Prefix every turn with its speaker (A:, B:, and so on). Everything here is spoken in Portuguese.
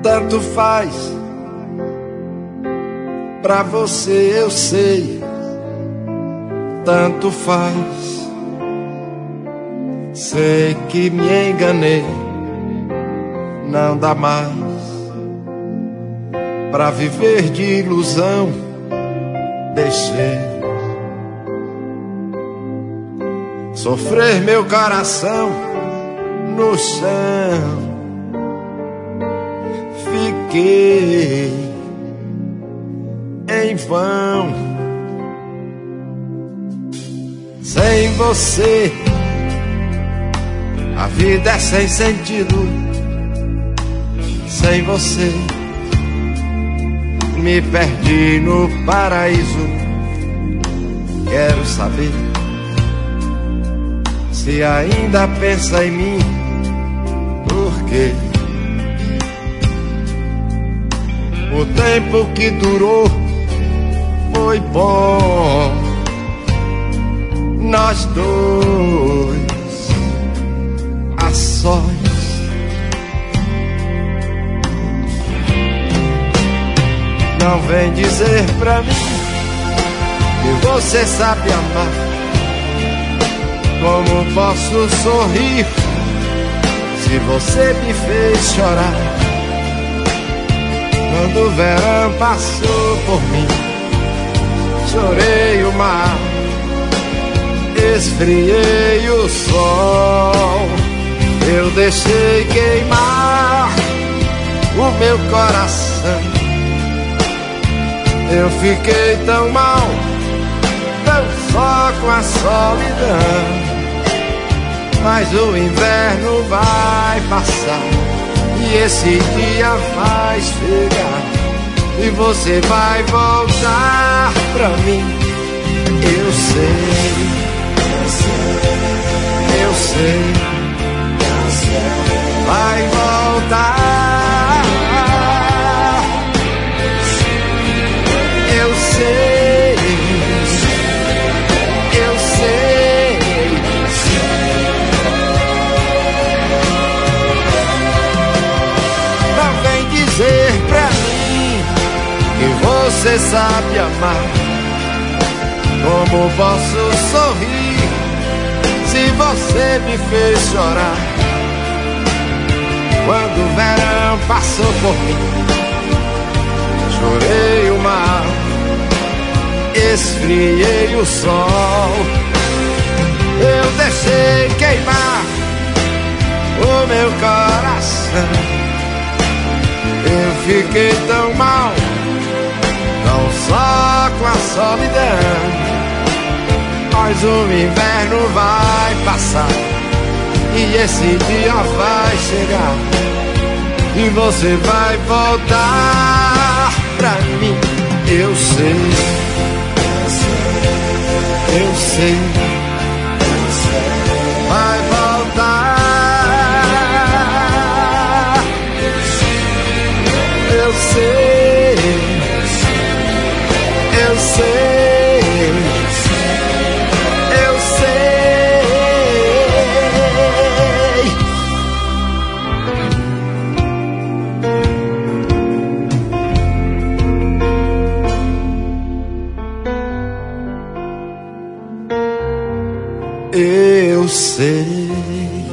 A: tanto faz. Pra você eu sei, tanto faz. Sei que me enganei, não dá mais pra viver de ilusão. Deixei sofrer meu coração no chão. Fiquei em vão. Sem você a vida é sem sentido. Sem você me perdi no paraíso. Quero saber se ainda pensa em mim. Por quê? O tempo que durou foi bom, nós dois a sós. Não vem dizer pra mim que você sabe amar. Como posso sorrir se você me fez chorar? Quando o verão passou por mim, chorei o mar, esfriei o sol. Eu deixei queimar o meu coração. Eu fiquei tão mal, tão só com a solidão. Mas o inverno vai passar e esse dia vai chegar e você vai voltar pra mim. Eu sei, eu sei, vai voltar. Eu sei, eu sei. Não vem dizer pra mim que você sabe amar. Como posso sorrir se você me fez chorar? Quando o verão passou por mim, chorei o mar, esfriei o sol. Eu deixei queimar o meu coração. Eu fiquei tão mal, não só com a solidão. Mas o inverno vai passar e esse dia vai chegar e você vai voltar pra mim. Eu sei, eu sei, vai voltar. Eu sei, eu sei, eu sei. Eu sei.